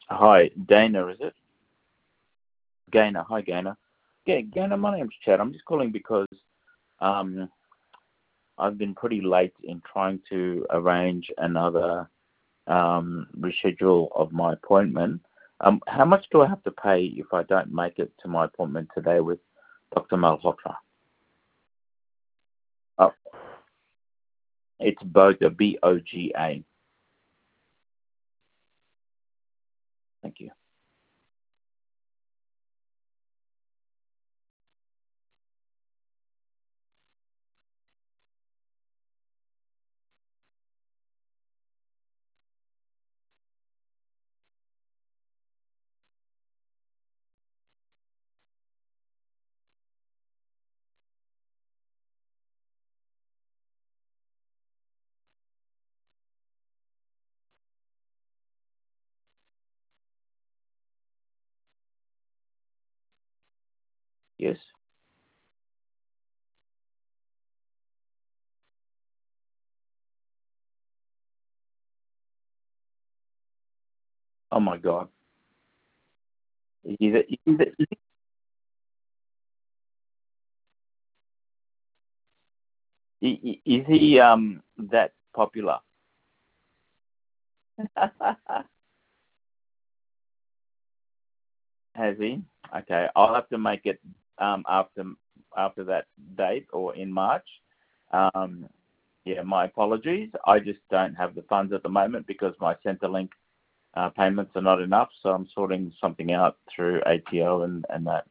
Hi, Dana, is it? Gainer. Hi, Gainer. Yeah, Gainer, my name's Chad. I'm just calling because um, I've been pretty late in trying to arrange another reschedule of my appointment. How much do I have to pay if I don't make it to my appointment today with Dr. Malhotra? Oh, it's Boga, Boga. Thank you. Yes. Oh my God. Is he that popular? Has he? Okay, I'll have to make it after that date or in March. Um, yeah, my apologies. I just don't have the funds at the moment because my Centrelink payments are not enough. So I'm sorting something out through ATO and that.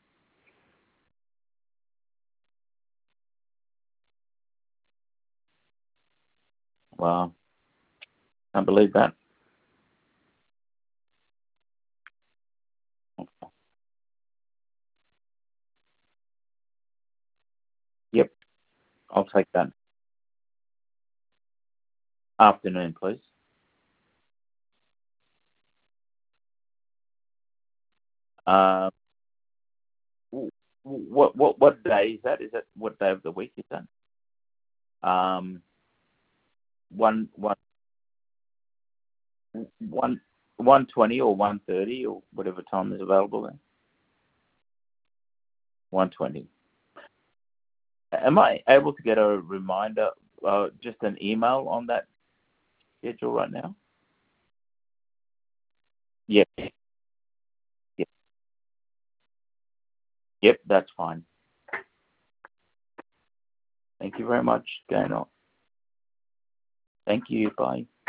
Wow, can't believe that. Yep, I'll take that. Afternoon, please. Uh, what day is that? Is that what day of the week is that? Um, one 1:20 or 1:30 or whatever time is available then. 1:20. Am I able to get a reminder, just an email on that schedule right now? Yep. Yep. Yep. That's fine. Thank you very much, Gaynor. Thank you. Bye.